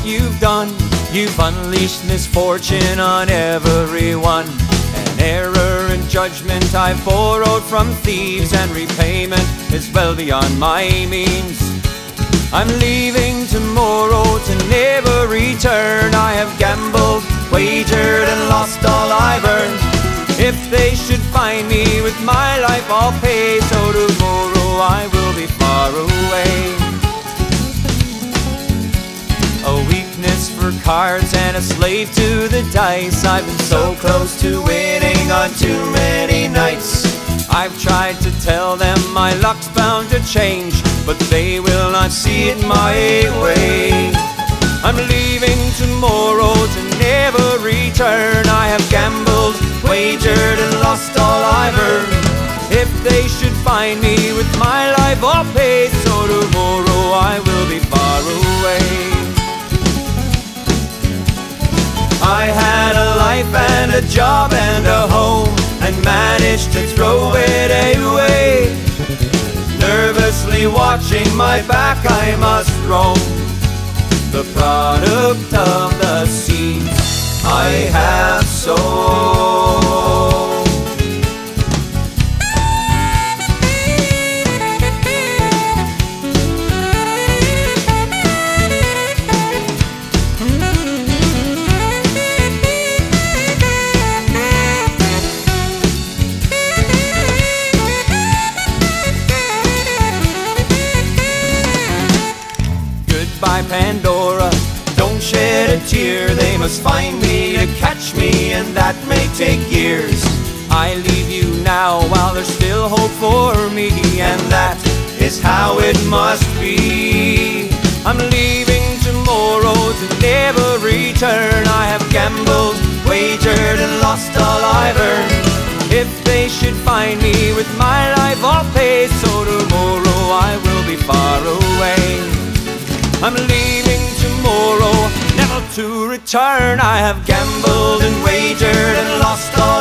you've done. You've unleashed misfortune on everyone. An error in judgment I've borrowed from thieves, and repayment is well beyond my means. I'm leaving tomorrow to never return. I have gambled, wagered, and lost all I've earned. If they should find me with my life I'll pay, so tomorrow I will be far away. A weakness for cards and a slave to the dice. I've been so close to winning on too many nights. I've tried to tell them my luck's bound to change, but they will not see it my way. I'm leaving tomorrow to never return. I have gambled, wagered, and lost all I've earned. If they should find me with my life I'll pay, so tomorrow I will be far away. I had a life and a job and a home, and managed to throw it away. Nervously watching my back I must roam, the product of the seeds I have sown. By Pandora, don't shed a tear. They must find me to catch me, and that may take years. I leave you now while there's still hope for me, and that is how it must be. I'm leaving tomorrow to never return. I have gambled, wagered, and lost all I've earned. If they should find me with my life I'll pay, so tomorrow I will be far away. I'm leaving tomorrow, never to return. I have gambled and wagered and lost all